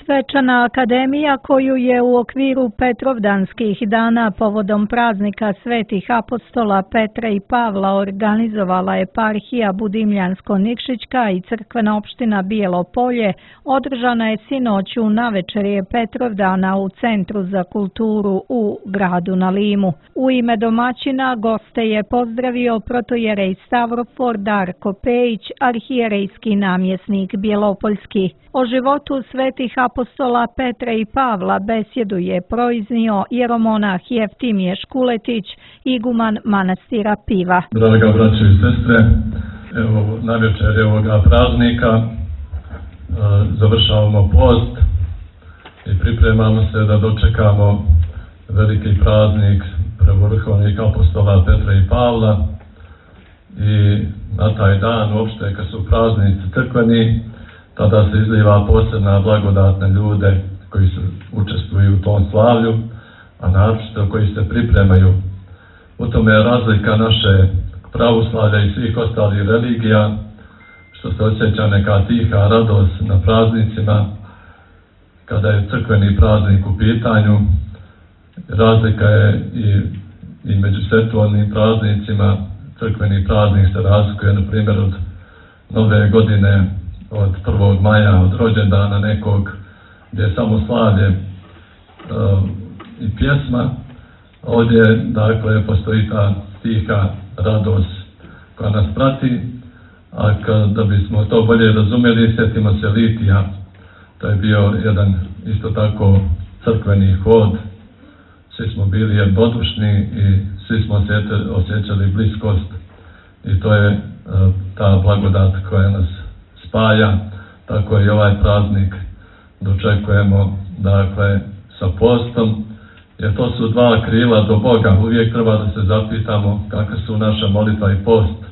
Svečana akademija koju je u okviru Petrovdanskih dana povodom praznika svetih apostola Petra i Pavla organizovala eparhija Budimljansko-Nikšićka i crkvena opština Bijelo Polje, održana je sinoć u navečerje Petrovdana u Centru za kulturu u gradu na Limu. U ime domaćina goste je pozdravio protojerej Stavrofor Darko Pejić, arhijerejski namjesnik Bjelopoljski. O životu svetih apostola Petra i Pavla besjedu je proiznio jeromonah Jeftimije Škuletić, iguman manastira Piva. Draga braćo i sestre, evo navečer ovoga praznika završavamo post i pripremamo se da dočekamo veliki praznik prvovrhovnih apostola Petra i Pavla. I na taj dan, uopšte kad su praznici crkveni, tada se izliva posebna blagodat na ljude koji učestvuju u tom slavlju, a naročito koji se pripremaju. U tome je razlika naše pravoslavlja i svih ostalih religija, što se osjeća neka tiha radost na praznicima, kada je crkveni praznik u pitanju. Razlika je i među svetovnim praznicima. Crkveni praznik se razlikuje, na primjer, od Nove godine, od 1. maja, od rođendana nekog, gdje je samo slavlje i pjesma. Ovdje, dakle, postoji ta tiha radost koja nas prati, a da bismo to bolje razumjeli, sjetimo se litija. To je bio jedan isto tako crkveni hod. Svi smo bili jednodušni i svi smo osjećali bliskost, i to je ta blagodat koja nas spaja. Tako i ovaj praznik dočekujemo, dakle, sa postom, jer to su dva krila do Boga. Uvijek treba da se zapitamo kakva su naša molitva i post.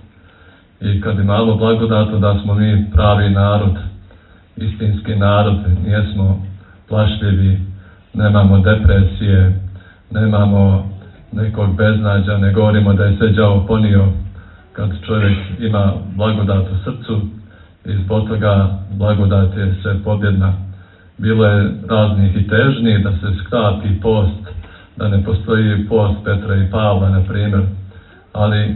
I kad imamo blagodatu da smo mi pravi narod, istinski narod, nijesmo plašljivi, nemamo depresije, nemamo nekog beznađa, ne govorimo da je sve đavo ponio. Kad čovjek ima blagodat u srcu, i zbog toga blagodat je sve pobjedna. Bilo je raznih i težnjih da se skrati post, da ne postoji post Petra i Pavla, na primjer, ali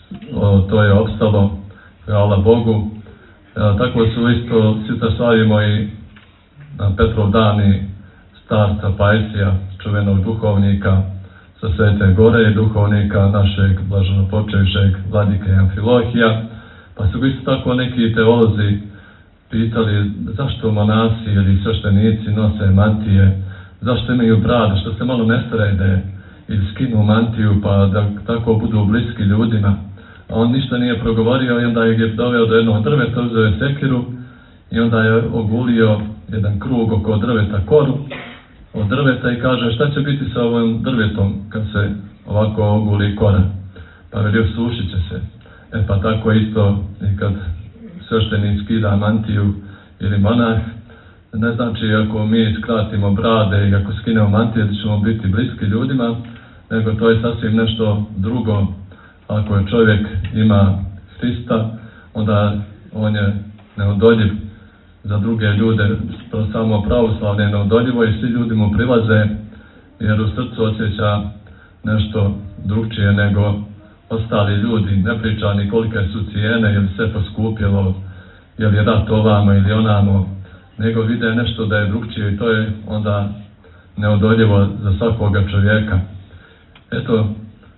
to je opstalo, hvala Bogu. Tako su isto, sutra slavimo i na Petrov dan i starca Pajsija, čuvenog duhovnika sa Svete Gore i duhovnika našeg blaženopočevšeg vladike Amfilohija. Pa su isto tako neki teolozi pitali zašto monasi ili sveštenici nose mantije, zašto imaju brade, što se malo ne srede ili skinu mantiju pa da tako budu bliski ljudima. A on ništa nije progovorio i onda je doveo do jednog drveta, uzeo je sekiru i onda je ogulio jedan krug oko drveta, koru od drveta, i kaže šta će biti sa ovim drvetom kad se ovako oguli kora. Pa velio, sušit će se. Pa tako isto i kad sveštenik skida mantiju ili monah, ne znači ako mi skratimo brade i ako skinemo mantije da ćemo biti bliski ljudima, nego to je sasvim nešto drugo. Ako je čovjek ima Hrista, onda on je neodoljiv za druge ljude. To samo pravoslavlje je neodoljivo i svi ljudi mu prilaze, jer u srcu osjeća nešto drugčije nego ostali ljudi. Ne priča ni kolike su cijene, je li sve poskupjelo, je li rat ovamo ili onamo, nego vide nešto da je drugčije, i to je onda neodoljivo za svakoga čovjeka. Eto,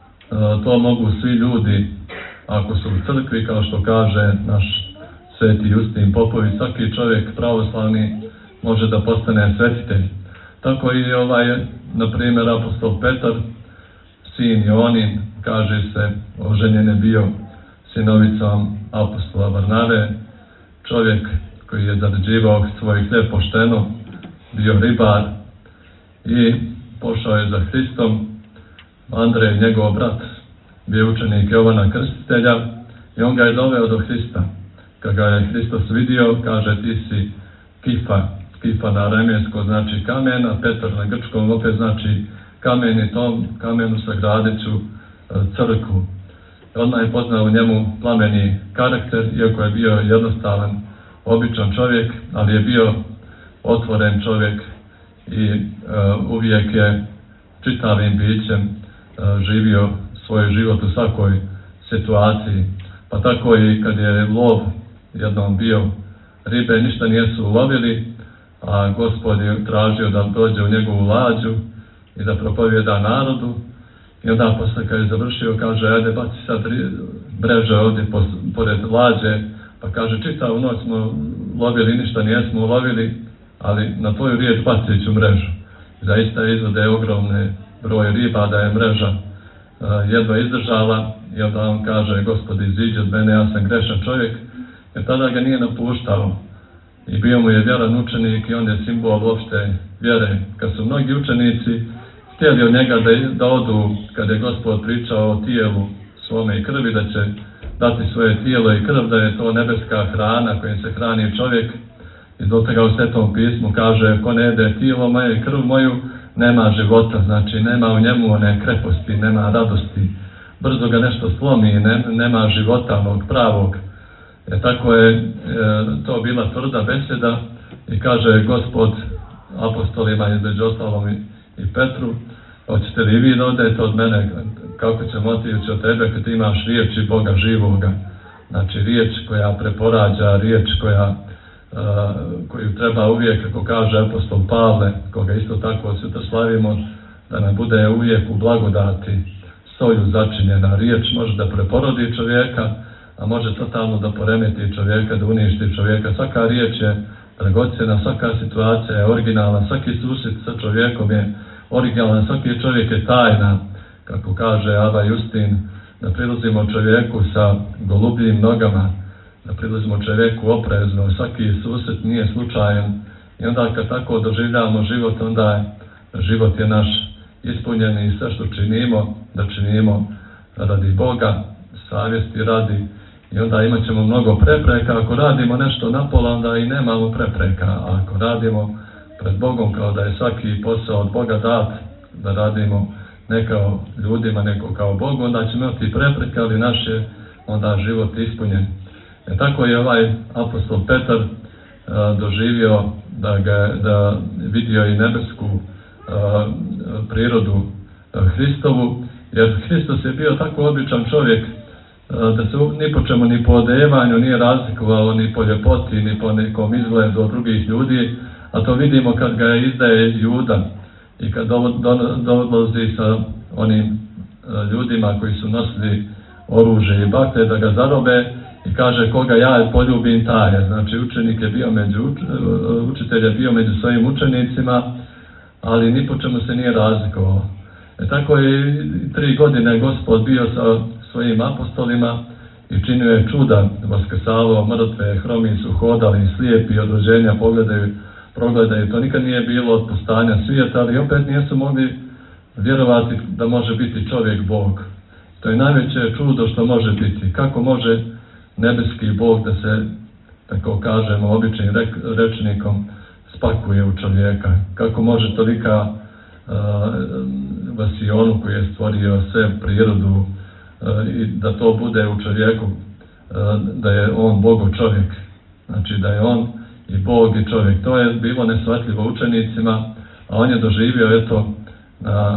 to mogu svi ljudi ako su u crkvi, kao što kaže naš sveti Justin Popović, svaki čovjek pravoslavni može da postane svetitelj. Tako i na primjer, apostol Petar, sin Jonin, kaže se, oženjen je bio sinovicom apostola Varnave, čovjek koji je zarađivao svoj hljeb pošteno, bio ribar i pošao je za Hristom. Andrej, njegov brat, bio učenik Jovana Krstitelja i on ga je doveo do Hrista. Kad ga je Hristos vidio, kaže ti si Kifa. Kifa na aramejskom znači kamen, a Petar na grčkom opet znači kamen, i tom kamenu sagradit ću crkvu. Odmah je poznao u njemu plameni karakter, iako je bio jednostavan, običan čovjek, ali je bio otvoren čovjek i uvijek je čitavim bićem živio svoj život u svakoj situaciji. Pa tako i kad je lov jednom bio, ribe ništa nisu ulovili, a Gospod je tražio da dođe u njegovu lađu i da propovijeda narodu. I onda posle kad je završio, kaže, ajde baci sad mreže ovdje pored lađe, pa kaže, čitavu noć smo lovili, ništa nijesmo ulovili, ali na tvoju riječ bacit ću mrežu. Zaista izvode ogromne broj riba, da je mreža jedva izdržala, i onda on kaže, Gospod, iziđi od mene, ja sam grešan čovjek, jer tada ga nije napuštao. I bio mu je vjeran učenik i on je simbol uopšte vjere. Kad su mnogi učenici htjeli od njega da odu, kad je Gospod pričao o tijelu svome i krvi, da će dati svoje tijelo i krv, da je to nebeska hrana kojim se hrani čovjek. I zbog toga u Svetom pismu kaže, ko ne jede tijelo moje i krv moju, nema života, znači nema u njemu one kreposti, nema radosti, brzo ga nešto slomi, nema života onog pravog. Tako je to bila tvrda beseda i kaže Gospod apostolima, između ostalom i Petru, hoćete li vi da odete od mene, kako ćemo otići od tebe kad imaš riječi Boga živoga, znači riječ koja preporađa, riječ koju treba uvijek, kako kaže apostol Pavle, koga isto tako sutra slavimo, da nam bude uvijek u blagodati solju začinjena. Riječ može da preporodi čovjeka, a može totalno da poremeti čovjeka, da uništi čovjeka. Svaka riječ je dragocjena, svaka situacija je originalna, svaki susret sa čovjekom je originalan, svaki čovjek je tajna, kako kaže Aba Justin, da prilazimo čovjeku sa golubljim nogama, da prilazimo čovjeku oprezno, svaki susret nije slučajan. I onda kad tako doživljavamo život, onda život je naš ispunjen i sve što činimo, da činimo radi Boga, savjesti radi. I onda imat ćemo mnogo prepreka. Ako radimo nešto napola, onda i nemamo prepreka. A ako radimo pred Bogom, kao da je svaki posao od Boga dat, da radimo ne kao ljudima, nego kao Bogu, onda ćemo imati prepreke, ali naš je onda život ispunjen. Tako je ovaj apostol Petar doživio da vidio i nebesku prirodu Hristovu, jer Hristos je bio tako običan čovjek da se ni po čemu, ni po odevanju nije razlikovao, ni po ljepoti, ni po nekom izgledu od drugih ljudi, a to vidimo kad ga izdaje Juda i kad dolazi sa onim ljudima koji su nosili oružje i bakle da ga zarobe i kaže koga ja poljubim taj. Znači učenik je bio učitelj je bio među svojim učenicima, ali ni po čemu se nije razlikovao. Tako je 3 godine Gospod bio sa svojim apostolima i činio je čuda, vaskrsavao mrtve, hromi su hodali, slijepi od rođenja progledaju. To nikad nije bilo od postanja svijeta, ali opet nisu mogli vjerovati da može biti čovjek Bog. To je najveće čudo što može biti. Kako može nebeski Bog da se, tako kažemo, običnim rečnikom spakuje u čovjeka? Kako može tolika vasionu koji je stvorio sve prirodu i da to bude u čovjeku, da je on Bogo čovjek, znači da je on i Bog i čovjek. To je bilo neshvatljivo učenicima, a on je doživio eto na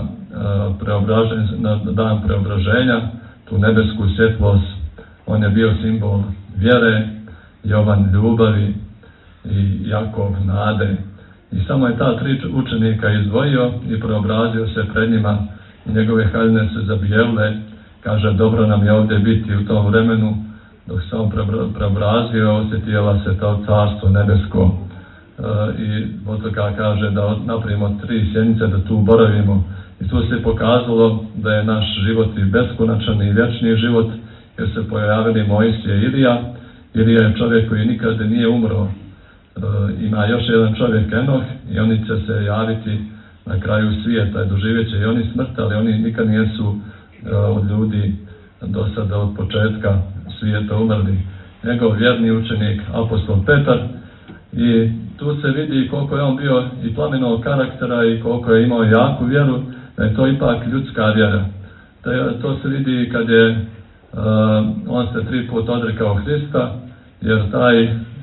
dan preobraženja tu nebesku svjetlost. On je bio simbol vjere, Jovan ljubavi i Jakov nade. I samo je ta 3 učenika izdvojio i preobrazio se pred njima i njegove haljine se zabijelile. Kaže, dobro nam je ovdje biti u tom vremenu. Dok se on preobrazio, osjetila se to carstvo nebesko. I od toga kaže da napravimo 3 sjenice, da tu boravimo. I tu se pokazalo da je naš život i beskonačan i vječni život, jer se pojavili Mojsije i Ilija. Ilija je čovjek koji nikad nije umro. Ima još jedan čovjek, Enoh, i oni će se javiti na kraju svijeta i doživjet će i oni smrt, ali oni nikad nisu od ljudi do sada od početka svijeta umrli. Njegov vjerni učenik, apostol Petar, i tu se vidi koliko je on bio i plamenog karaktera i koliko je imao jaku vjeru, da je to ipak ljudska vjera. To se vidi kad je on se 3 puta odrekao Hrista, jer taj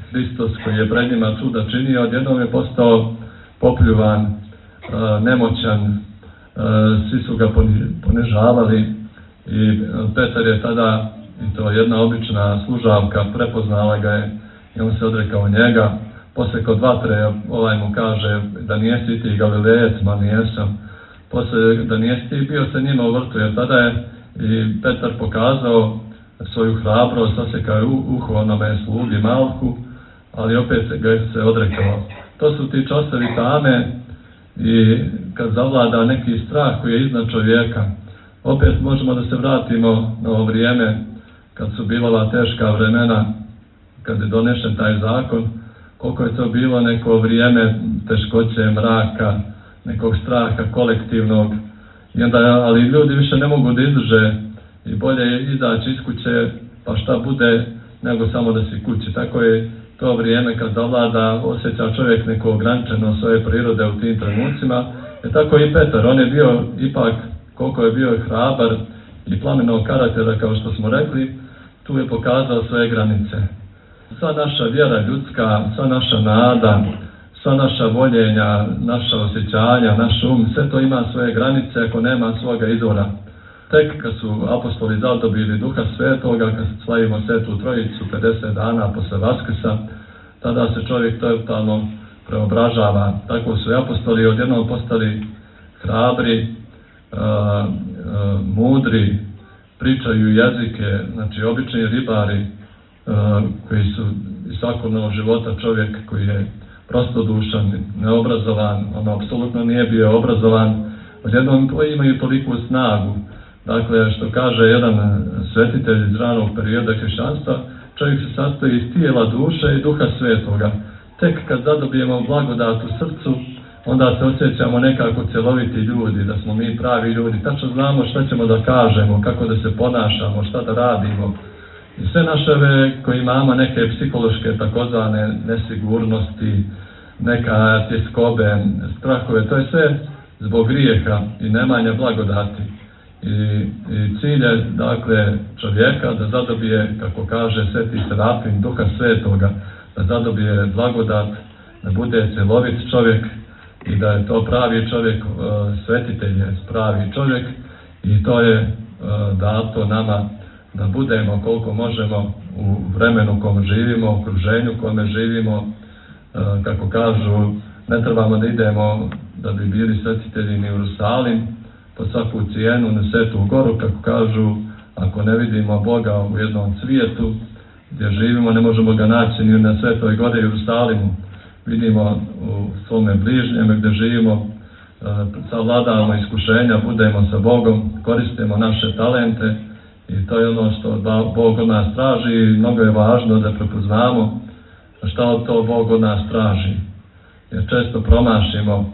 Hristos koji je pred njima čuda činio, odjednom je postao popljuvan, nemoćan, svi su ga ponižavali i Petar je tada, i to jedna obična služavka, prepoznala ga je i on se odrekao njega. Poslije kod vatre ovaj mu kaže da nijesi ti Galilejec, ma nijesam. Poslije da nijesi ti bio sa njima u vrtu, jer tada je i Petar pokazao svoju hrabrost, osjekao je uho onome slugi Malku, ali opet ga se odrekao. To su ti časovi tame i kad zavlada neki strah koji je iznad čovjeka. Opet možemo da se vratimo na ovo vrijeme kad su bila teška vremena, kad je donešen taj zakon, koliko je to bilo neko vrijeme teškoće, mraka, nekog straha kolektivnog. I onda, ali ljudi više ne mogu da izdrže i bolje je izaći iz kuće, pa šta bude, nego samo da si kući. Tako je to vrijeme kad zavlada, osjeća čovjek neko ograničeno svoje prirode u tim trenucima. Tako i Petar, on je bio ipak, koliko je bio hrabar i plamenog karaktera, kao što smo rekli, tu je pokazao svoje granice. Sva naša vjera ljudska, sva naša nada, sva naša voljenja, naša osjećanja, naš sve to ima svoje granice ako nema svoga izvora. Tek kad su apostoli zadobili Duha Svetoga, kad slavimo Svetu Trojicu 50 dana posle Vaskrsa, tada se čovjek totalno preobražava. Tako su i apostoli odjednom postali hrabri, mudri, pričaju jezike, znači obični ribari koji su iz svakodnevnog života čovjek koji je prostodušan, neobrazovan, on apsolutno nije bio obrazovan, odjednom imaju toliku snagu. Dakle, što kaže jedan svetitelj iz ranog perioda hrišćanstva, čovjek se sastoji iz tijela, duše i Duha Svetoga. Tek kad zadobijemo blagodat u srcu, onda se osjećamo nekako cjeloviti ljudi, da smo mi pravi ljudi, tačno znamo šta ćemo da kažemo, kako da se ponašamo, šta da radimo. I sve naše koji imamo neke psihološke takozvane nesigurnosti, neka tjeskobe, strahove, to je sve zbog grijeha i nemanja blagodati. I cilj je, dakle, čovjeka da zadobije, kako kaže Sveti Serafim, Duha Svetoga, da zadobije blagodat, da bude cjelovit čovjek i da je to pravi čovjek, svetitelj je pravi čovjek i to je dato nama da budemo koliko možemo u vremenu u kom živimo, u okruženju u kome živimo, kako kažu, ne trebamo da idemo da bi bili svetitelji ni u Jerusalim, po svaku cijenu na Svetu Goru, kako kažu, ako ne vidimo Boga u jednom cvijetu gdje živimo, ne možemo ga naći ni na Svetoj Gori u Jerusalimu. Vidimo u svome bližnjem gdje živimo, savladavamo iskušenja, budemo sa Bogom, koristimo naše talente i to je ono što Bog od nas traži i mnogo je važno da prepoznamo šta to Bog od nas traži. Jer često promašimo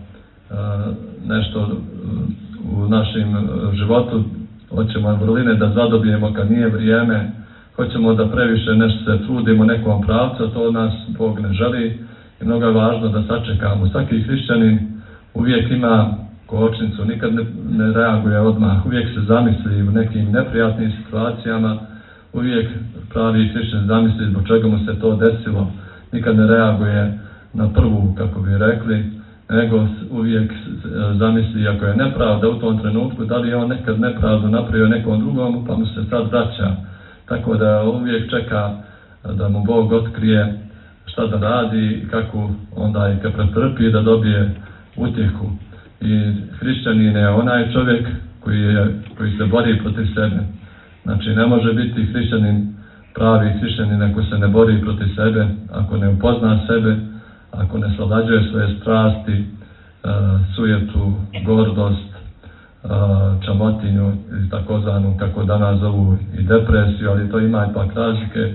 nešto u našem životu, hoćemo vrline da zadobijemo kad nije vrijeme, hoćemo da previše nešto se trudimo nekom pravcu, a to od nas Bog ne želi i mnogo je važno da sačekamo. Svaki hrišćanin uvijek ima kočnicu, nikad ne reaguje odmah, uvijek se zamisli u nekim neprijatnim situacijama, uvijek pravi hrišćanin zamisli zbog čega mu se to desilo, nikad ne reaguje na prvu, kako bi rekli, nego uvijek zamisli ako je nepravda u tom trenutku, da li je on nekad nepravdu napravio nekom drugom, pa mu se sad vraća. Tako da uvijek čeka da mu Bog otkrije šta da radi i kako onda i kad pretrpi da dobije utjehu. I hrišćanin je onaj čovjek koji se bori protiv sebe. Znači ne može biti hrišćanin, pravi hrišćanin ako se ne bori protiv sebe, ako ne upozna sebe, ako ne savlađuje svoje strasti, sujetu, gordost, čamotinju ili takozvanu, kako danas zovu, i depresiju, ali to ima ipak razlike,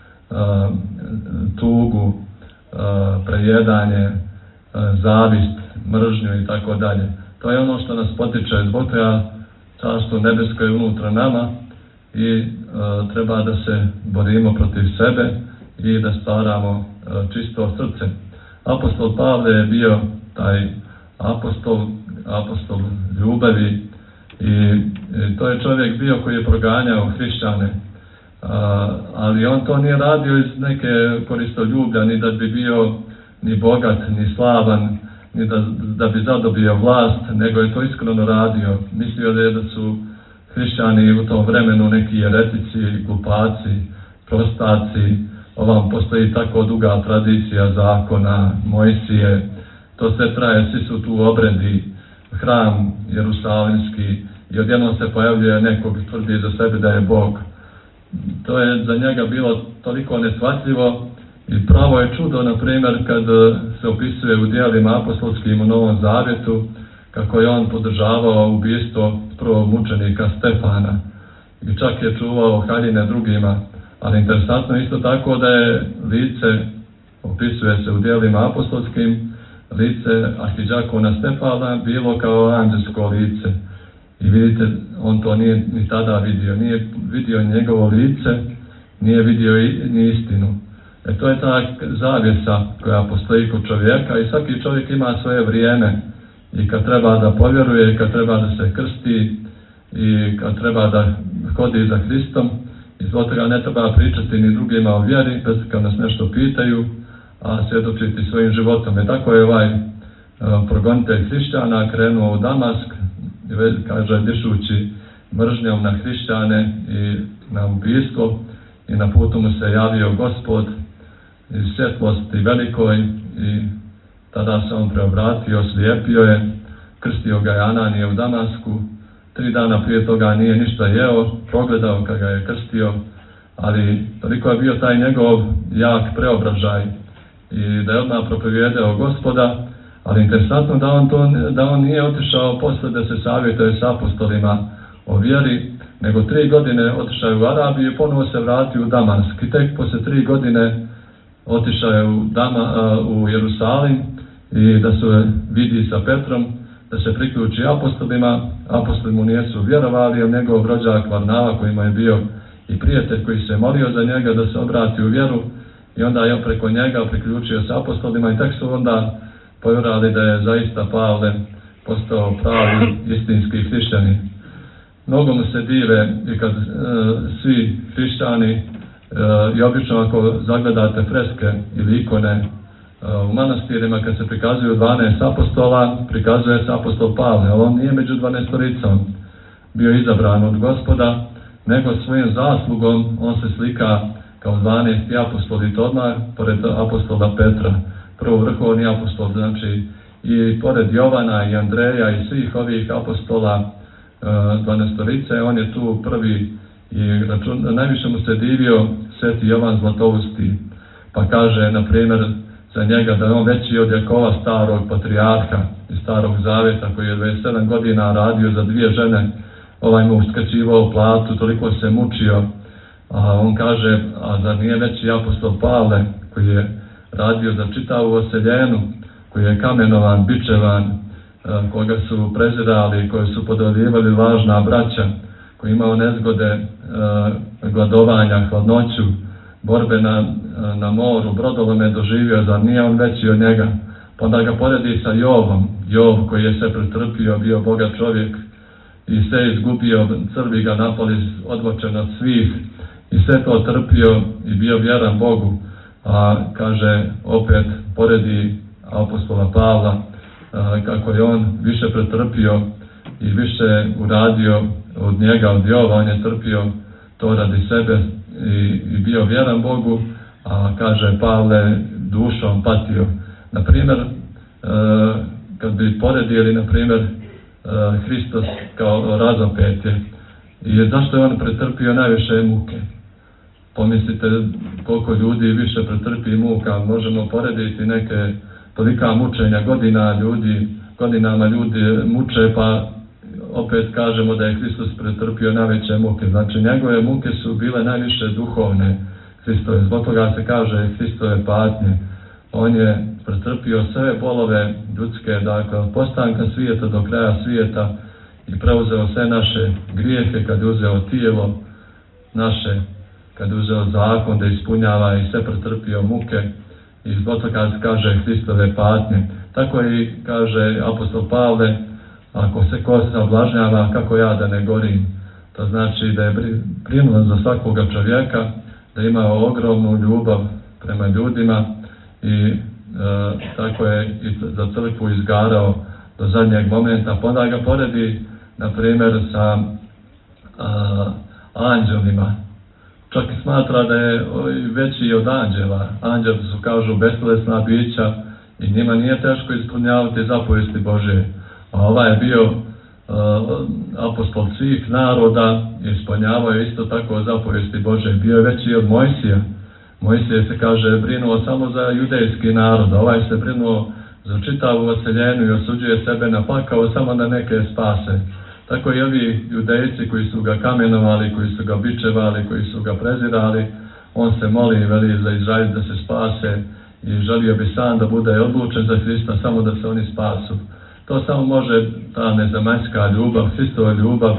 tugu, prejedanje, zavist, mržnju i tako dalje. To je ono što nas potiče zbog toga Carstvo nebesko je unutra nama i treba da se borimo protiv sebe i da stvaramo čisto srce. Apostol Pavle je bio taj apostol ljubavi i to je čovjek bio koji je proganjao hrišćane. ali on to nije radio iz neke koristoljublja, ni da bi bio ni bogat, ni slavan, ni da bi zadobio vlast, nego je to iskreno radio. Mislio je da su hrišćani u tom vremenu neki jeretici, glupaci, prostaci. Ovam postoji tako duga tradicija zakona, Mojsije, to sve traje, svi su tu obredi, hram jerusalimski i odjednom se pojavljuje nekog i tvrdi za sebe da je Bog. To je za njega bilo toliko neshvatljivo i pravo je čudo, na primjer, kad se opisuje u djelima apostolskim u Novom Zavjetu, kako je on podržavao ubijstvo prvog mučenika Stefana i čak je čuvao haljine drugima. Ali interesantno isto tako da je lice, opisuje se u djelima apostolskim, lice arhidžakona Stefana bilo kao anđelsko lice. I vidite, on to nije ni tada vidio, nije vidio njegovo lice, nije vidio ni istinu. To je ta zavjesa koja postoji kod čovjeka i svaki čovjek ima svoje vrijeme. I kad treba da povjeruje, kad treba da se krsti i kad treba da hodi za Hristom, i zbog toga ne treba pričati ni drugima o vjeri, kad nas nešto pitaju, a svjedočiti svojim životom. I tako je ovaj progonitelj hrišćana krenuo u Damask, kaže, dišući mržnjom na hrišćane i na ubijstvo, i na putu mu se javio Gospod iz svjetlosti velikoj i tada se on preobratio, slijepio je, krstio ga je Ananije u Damasku. 3 dana prije toga nije ništa jeo, progledao kad ga je krstio, ali toliko je bio taj njegov jak preobražaj i da je odmah propovijedao Gospoda. Ali interesantno da on nije otišao posle da se savjetuje s apostolima o vjeri, nego 3 godine otišao je u Arabiju i ponovo se vratio u Damask. I tek posle 3 godine otišao je u Jerusalim i da se vidi sa Petrom, da se priključi apostolima. Apostoli mu nisu vjerovali, a njegov rođak Varnava, koji mu je bio i prijatelj, koji se molio za njega da se obrati u vjeru, i onda je preko njega priključio s apostolima i tek su onda povjerovali da je zaista Pavle postao pravi istinski hrišćanin. Mnogo mu se dive i kad svi hrišćani, i obično ako zagledate freske ili ikone u manastirima, kad se prikazuju 12 apostola, prikazuje se apostol Pavle, ali on nije među 12-oricom bio izabran od Gospoda, nego svojim zaslugom on se slika kao 12. apostol, i to odmah pored apostola Petra, prvo vrhovni apostol, znači i pored Jovana i Andreja i svih ovih apostola 12-orice, on je tu prvi i najviše mu se divio sveti Jovan Zlatousti, pa kaže, na primjer, za njega da je on veći od Jakova, starog patrijarha iz Starog Zavjeta, koji je 27 godina radio za 2 žene, ovaj mu uskraćivao platu, toliko se mučio, a on kaže, a zar nije veći apostol Pavle, koji je radio za čitavu oseljenu, koji je kamenovan, bičevan, koga su prezirali, koji su podoljivali lažna braća, koji je imao nezgode, gladovanja, hladnoću, borbe na moru, brodolome doživio, zar nije on veći od njega? Pa onda ga poredi sa Jovom, Jov koji je sve pretrpio, bio bogat čovjek i sve izgubio, crvi ga napali, odvočen od svih i sve to trpio i bio vjeran Bogu. A kaže, opet poredi apostola Pavla, kako je on više pretrpio i više uradio od njega, od Jova, on je trpio to radi sebe i bio vjeran Bogu, a kaže Pavle dušom patio. Na primjer, kad bi poredili, na primjer, Hristos kao razapetje, i zašto je on pretrpio najviše muke? Pomislite koliko ljudi više pretrpi muka, možemo porediti neke tolika mučenja, godinama ljudi muče, pa opet kažemo da je Hristos pretrpio najveće muke. Znači njegove muke su bile najviše duhovne Hristove, zbog toga se kaže Hristove patnje. On je pretrpio sve bolove ljudske, dakle od postanka svijeta do kraja svijeta, i preuzeo sve naše grijehe, kad je uzeo tijelo naše, kad je uzeo zakon da ispunjava, i sve pretrpio muke, i zbog toga se kaže Hristove patnje. Tako i kaže apostol Pavle, ako se ko sablažnjava, kako ja da ne gorim. To znači da je brinuo za svakoga čovjeka, da je imao ogromnu ljubav prema ljudima i tako je i za crkvu izgarao do zadnjeg momenta. Pa onda ga poredi, na primjer, sa anđelima. Čak i smatra da je veći od anđela. Anđeli su, kažu, bestelesna bića i njima nije teško ispunjavati zapovesti Božje. A ovaj je bio apostol svih naroda i ispunjavao je isto tako zapovesti Božje. Bio je veći od Mojsija. Mojsije se, kaže, brinuo samo za judejski narod, a ovaj se brinuo za čitavu oseljenu i osuđuje sebe na pakao samo da neke spase. Tako i ovi judejci koji su ga kamenovali, koji su ga bičevali, koji su ga prezirali, on se moli i veli za Izrael da se spase i želio bi sam da bude odlučen za Hrista, samo da se oni spasu. To samo može ta nezemaljska ljubav, Hristova ljubav,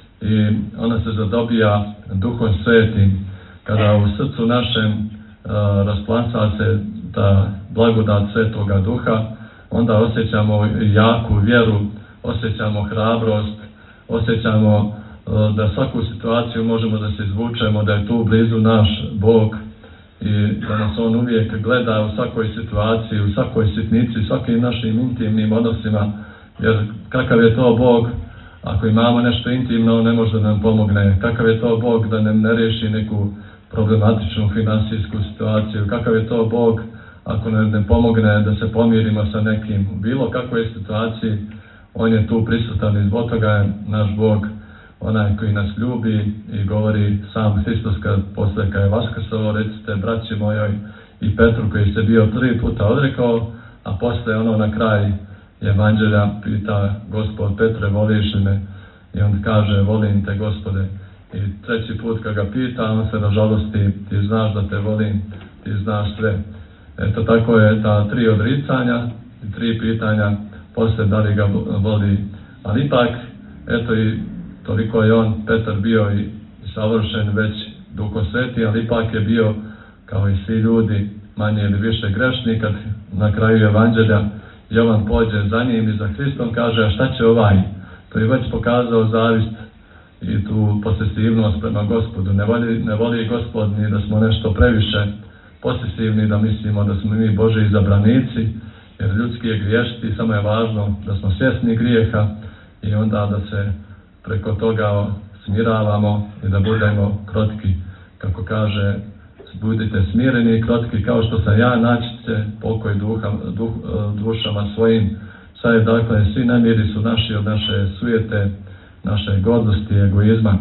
i ona se zadobija Duhom Svetim. Kada u srcu našem rasplanca se ta blagodat Svetoga Duha, onda osjećamo jaku vjeru, osjećamo hrabrost, osjećamo da svaku situaciju možemo da se izvučemo, da je tu blizu naš Bog i da nas On uvijek gleda u svakoj situaciji, u svakoj sitnici, u svakim našim intimnim odnosima, jer kakav je to Bog ako imamo nešto intimno, On ne može da nam pomogne. Kakav je to Bog da nam ne riješi neku problematičnu finansijsku situaciju, kakav je to Bog ako nam ne pomogne da se pomirimo sa nekim u bilo kakvoj situaciji. On je tu prisutan i zbog toga je naš Bog onaj koji nas ljubi i govori sam Hristos posle kad je vaskrsao, recite braći mojoj i Petru koji se bio 3 puta odrekao, a posle ono na kraj evanđelja pita Gospod Petre, voliš li me? I on kaže, volim te Gospode. I 3. put kad ga pita, on se nažalosti, ti znaš da te volim, ti znaš sve. Eto tako je ta 3 odricanja i 3 pitanja, posle da li ga voli. Ali ipak, eto i toliko je on, Petar, bio i savršen već Duhom Sveti, ali ipak je bio, kao i svi ljudi, manje ili više grešni. Kad na kraju evanđelja Jovan pođe za njim i za Hristom, kaže, a šta će ovaj? To je već pokazao zavist i tu posesivnost prema Gospodu. Ne voli Gospod ni da smo nešto previše posesivni, da mislimo da smo mi Božji izabranici, jer ljudski je griješiti, samo je važno da smo svjesni grijeha i onda da se preko toga smiravamo i da budemo krotki. Kako kaže, budite smireni i krotki kao što sam ja, naći će pokoj dušama svojim. Sad je dakle, svi nemiri su naši od naše sujete, naše gordosti, egoizma.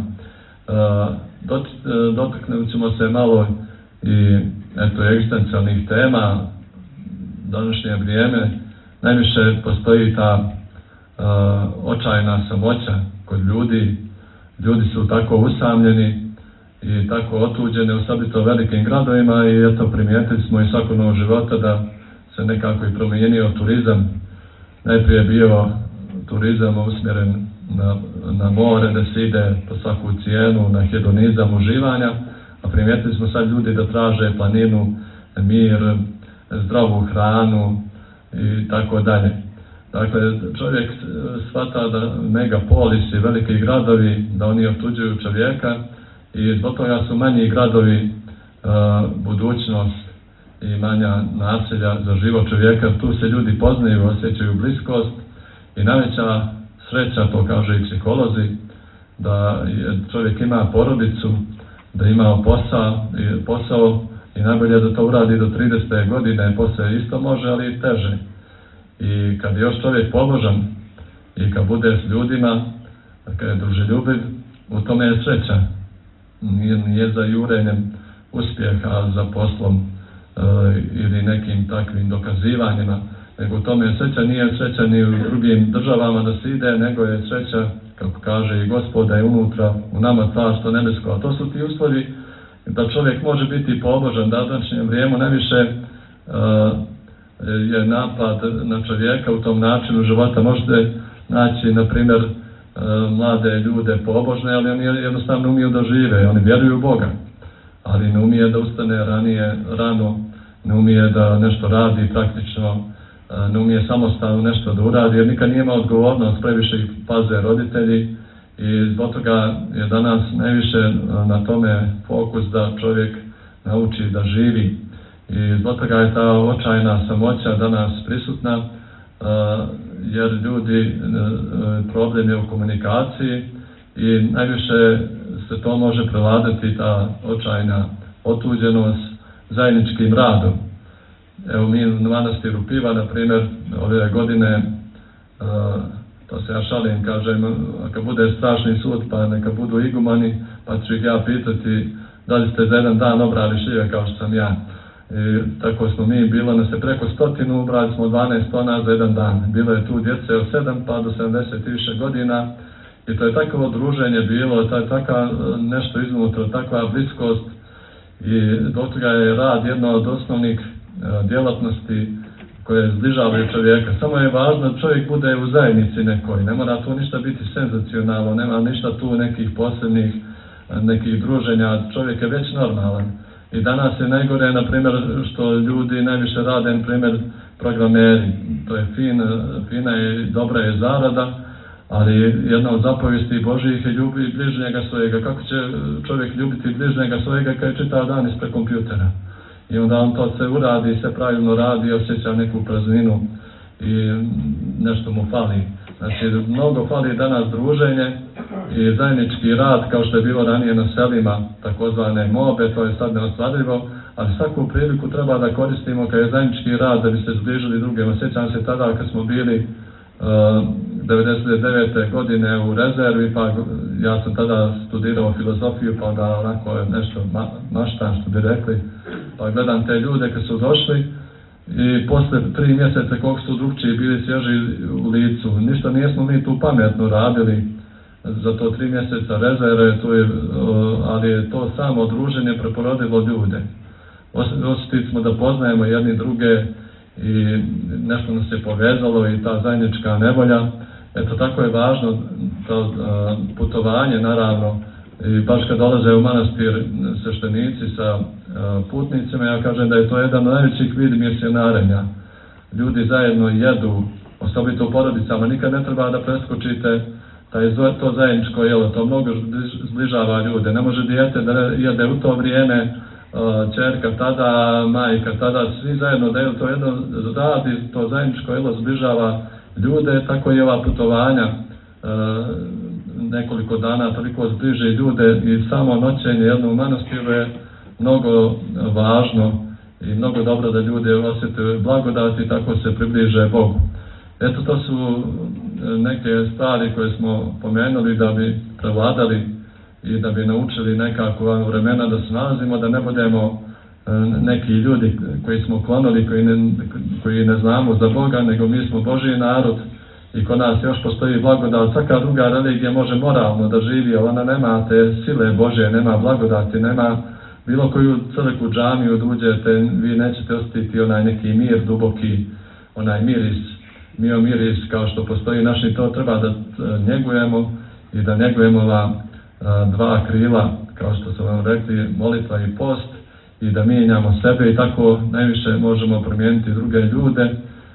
Dotaknut ćemo se malo i egzistencijalnih tema. Današnje vrijeme najviše postoji ta očajna samoća kod ljudi. Ljudi su tako usamljeni i tako otuđeni, osobito velikim gradovima, i eto primijetili smo i svakodnevnog života da se nekako i promijenio turizam. Najprije je bio turizam usmjeren na more, da se ide po svaku cijenu, na hedonizam uživanja, a primijetili smo sad ljudi da traže planinu, mir, zdravu hranu i tako dalje. Dakle, čovjek shvata da megapolisi, veliki gradovi, da oni otuđuju čovjeka i zbog toga su manji gradovi budućnost i manja naselja za život čovjeka. Tu se ljudi poznaju, osjećaju bliskost i najveća sreća, to kaže i psiholozi, da čovjek ima porodicu, da ima posao i najbolje da to uradi do 30. godine, poslije isto može, ali i teže. I kad je još čovjek pobožan i kad bude s ljudima, kad je druželjubiv, u tome je sreća. Nije za jurenjem uspjeha, za poslom ili nekim takvim dokazivanjima, nego u tome je sreća. Nije sreća ni u drugim državama da se ide, nego je sreća, kako kaže i Gospod, da je unutra u nama Carstvo nebesko. A to su ti uslovi da čovjek može biti pobožan. Da, današnjem vrijeme najviše je napad na čovjeka u tom načinu života. Možete naći, na primjer, mlade ljude pobožne, ali oni jednostavno umiju da žive, oni vjeruju u Boga, ali ne umije da ustane rano, ne umije da nešto radi praktično, ne umije samostalno nešto da uradi, jer nikad nije imao odgovornost, previše ih paze roditelji I zbog toga je danas najviše na tome fokus da čovjek nauči da živi. I zbog toga je ta očajna samoća danas prisutna, jer ljudi, problem je u komunikaciji i najviše se to može prevladati, ta očajna otuđenost, zajedničkim radom. Evo mi u manastiru Piva, na primjer, ove godine, to se ja šalim, kažem, kad bude strašni sud, pa neka budu igumani, pa ću ih ja pitati da li ste za jedan dan obrali šljive kao što sam ja. I tako smo mi, bilo nas je preko 100, ubrali smo 12 tona za jedan dan. Bilo je tu djece od 7 pa do 70 i više godina i to je takvo druženje bilo, to je taka nešto iznutra, takva bliskost i do toga je rad jedna od osnovnih djelatnosti koje zbližavaju čovjeka. Samo je važno da čovjek bude u zajednici nekoj, ne mora tu ništa biti senzacionalno, nema ništa tu nekih posebnih nekih druženja, čovjek je već normalan. I danas je najgore, na primjer, što ljudi najviše rade, na primjer, programeri. To je fina i dobra je zarada, ali jedna od zapovijesti Božjih je ljubi bližnjega svojega. Kako će čovjek ljubiti bližnjega svojega kad je čitao dan ispred kompjutera? I onda on to sve uradi, sve pravilno radi i osjeća neku prazninu i nešto mu fali. Znači, mnogo fali danas druženje i zajednički rad, kao što je bilo ranije na selima, takozvane mobe, to je sad neostvarivo, ali svaku priliku treba da koristimo kad je zajednički rad da bi se zbližili drugima. Sjećam se tada kad smo bili 99. godine u rezervi, pa ja sam tada studirao filozofiju, pa da onako nešto maštam, što bi rekli, pa gledam te ljude kad su došli i posle 3 mjeseca koliko su drugčiji bili svježi u licu. Ništa nismo mi tu pametno radili za to 3 mjeseca rezerve, ali je to samo druženje preporodilo ljude. Osjetili smo da poznajemo jedni druge i nešto nas je povezalo i ta zajednička nevolja. Eto, tako je važno to putovanje, naravno, i baš kad dolaze u manastir sveštenici sa putnicima, ja kažem da je to jedan od najvećih vidi misionarenja. Ljudi zajedno jedu, osobito u porodicama, nikad ne treba da preskočite to zajedničko jelo, to mnogo zbližava ljude. Ne može dijete da jede u to vrijeme, ćerka tada, majka tada, svi zajedno da jedu to jedno radi, to zajedničko jelo zbližava ljude, tako i ova putovanja nekoliko dana toliko zbliže ljude i samo noćenje jednog manastiru je mnogo važno i mnogo dobro da ljudi osjete blagodati i tako se približe Bogu. Eto, to su neke stvari koje smo pomenuli da bi prevladali i da bi naučili nekako vremena da se nalazimo, da ne budemo neki ljudi koji smo klonili, koji ne znamo za Boga, nego mi smo Božji narod i kod nas još postoji blagodat. Svaka druga religija može moralno da živi, ali ona nema te sile Božje, nema blagodati, nema bilo koju crkvu, džamiju da uđete, vi nećete osjetiti onaj neki mir duboki, onaj miris kao što postoji naši, to treba da njegujemo i da njegujemo ova 2 krila, kao što su vam rekli, molitva i post, i da mijenjamo sebe i tako najviše možemo promijeniti druge ljude.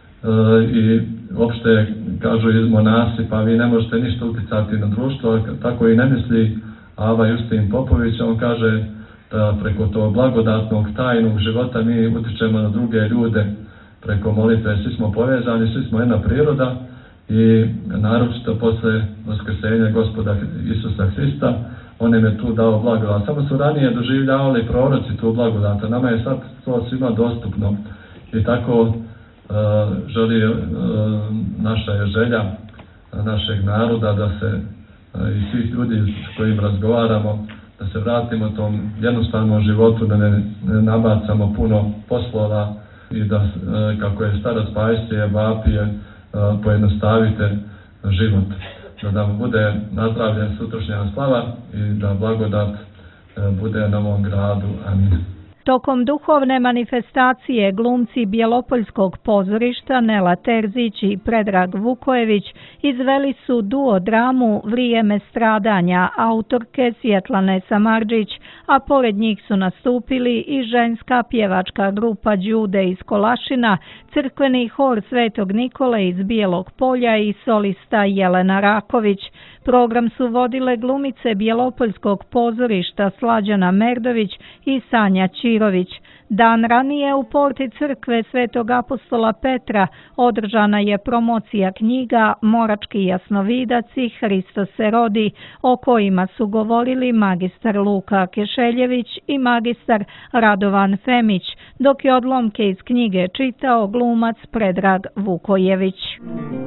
I uopšte kažu iz monasi, pa vi ne možete ništa uticati na društvo, tako i ne misli Ava Justin Popović. On kaže da preko tog blagodatnog tajnog života mi utičemo na druge ljude preko molitve. Svi smo povezani, svi smo jedna priroda i naročito posle vaskrsenja Gospoda Isusa Hrista, on im je tu dao blagodat. Samo su ranije doživljavali proroci tu blagodat, nama je sad to svima dostupno i tako želi naša je želja našeg naroda da se i svih ljudi s kojim razgovaramo, da se vratimo tom jednostavnom životu, da ne nabacamo puno poslova i da, kako je starac Pajsije vapije, pojednostavite život, da nam bude nazdravljen sutrašnja slava i da blagodat bude na ovom gradu. Amin. Tokom duhovne manifestacije glumci Bjelopoljskog pozorišta Nela Terzić i Predrag Vukojević izveli su duodramu Vrijeme stradanja autorke Svjetlane Samardžić, a pored njih su nastupili i ženska pjevačka grupa Đude iz Kolašina, crkveni hor Svetog Nikole iz Bijelog Polja i solista Jelena Raković. Program su vodile glumice Bjelopoljskog pozorišta Slađana Merdović i Sanja Čirović. Dan ranije u porti crkve Svetog apostola Petra održana je promocija knjiga Morački jasnovidac i Hristos se rodi, o kojima su govorili magistar Luka Kešeljević i magistar Radovan Femić, dok je odlomke iz knjige čitao glumac Predrag Vukojević.